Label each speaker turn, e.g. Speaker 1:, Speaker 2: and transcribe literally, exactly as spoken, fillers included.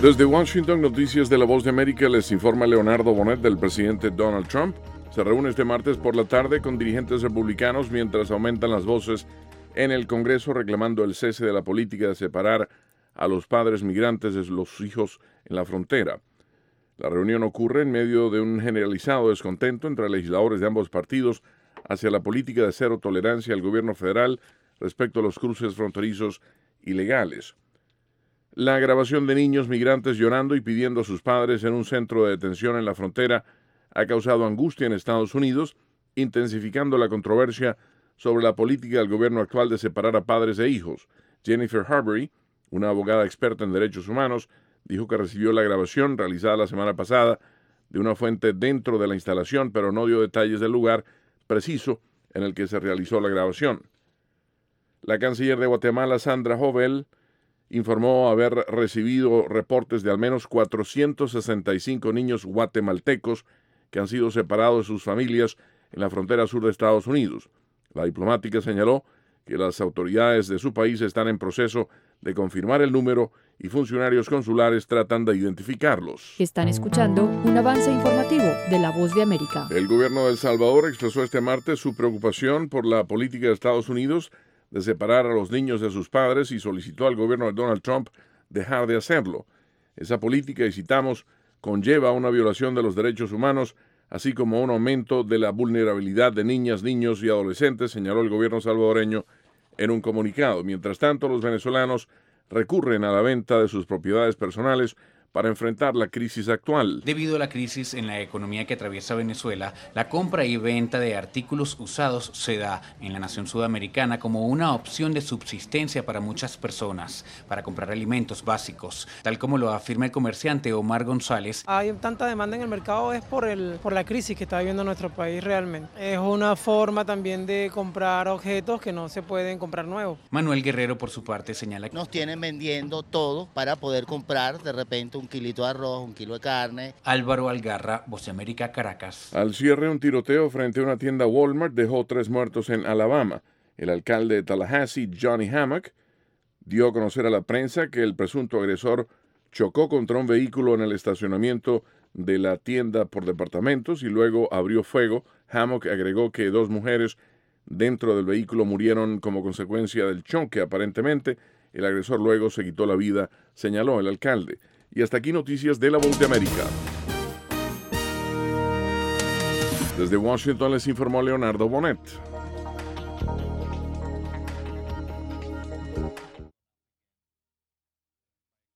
Speaker 1: Desde Washington, Noticias de la Voz de América, les informa Leonardo Bonet del presidente Donald Trump. Se reúne este martes por la tarde con dirigentes republicanos mientras aumentan las voces en el Congreso reclamando el cese de la política de separar a los padres migrantes de los hijos en la frontera. La reunión ocurre en medio de un generalizado descontento entre legisladores de ambos partidos hacia la política de cero tolerancia al gobierno federal respecto a los cruces fronterizos ilegales. La grabación de niños migrantes llorando y pidiendo a sus padres en un centro de detención en la frontera ha causado angustia en Estados Unidos, intensificando la controversia sobre la política del gobierno actual de separar a padres e hijos. Jennifer Harbury, una abogada experta en derechos humanos, dijo que recibió la grabación realizada la semana pasada de una fuente dentro de la instalación, pero no dio detalles del lugar preciso en el que se realizó la grabación. La canciller de Guatemala, Sandra Jovel, informó haber recibido reportes de al menos cuatrocientos sesenta y cinco niños guatemaltecos que han sido separados de sus familias en la frontera sur de Estados Unidos. La diplomática señaló que las autoridades de su país están en proceso de confirmar el número y funcionarios consulares tratan de identificarlos.
Speaker 2: Están escuchando un avance informativo de La Voz de América.
Speaker 1: El gobierno de El Salvador expresó este martes su preocupación por la política de Estados Unidos de separar a los niños de sus padres y solicitó al gobierno de Donald Trump dejar de hacerlo. Esa política, y citamos, conlleva una violación de los derechos humanos, así como un aumento de la vulnerabilidad de niñas, niños y adolescentes, señaló el gobierno salvadoreño en un comunicado. Mientras tanto, los venezolanos recurren a la venta de sus propiedades personales para enfrentar la crisis actual.
Speaker 3: Debido a la crisis en la economía que atraviesa Venezuela, la compra y venta de artículos usados se da en la nación sudamericana como una opción de subsistencia para muchas personas, para comprar alimentos básicos, tal como lo afirma el comerciante Omar González.
Speaker 4: Hay tanta demanda en el mercado es por, el, por la crisis que está viviendo nuestro país realmente. Es una forma también de comprar objetos que no se pueden comprar nuevos.
Speaker 3: Manuel Guerrero, por su parte, señala que
Speaker 5: nos tienen vendiendo todo para poder comprar de repente un kilito de arroz, un kilo de carne.
Speaker 3: Álvaro Algarra, Voz de América, Caracas.
Speaker 1: Al cierre, un tiroteo frente a una tienda Walmart dejó tres muertos en Alabama. El alcalde de Tallahassee, Johnny Hammock, dio a conocer a la prensa que el presunto agresor chocó contra un vehículo en el estacionamiento de la tienda por departamentos y luego abrió fuego. Hammock agregó que dos mujeres dentro del vehículo murieron como consecuencia del choque. Aparentemente, el agresor luego se quitó la vida, señaló el alcalde. Y hasta aquí Noticias de la Voz de América. Desde Washington les informó Leonardo Bonet.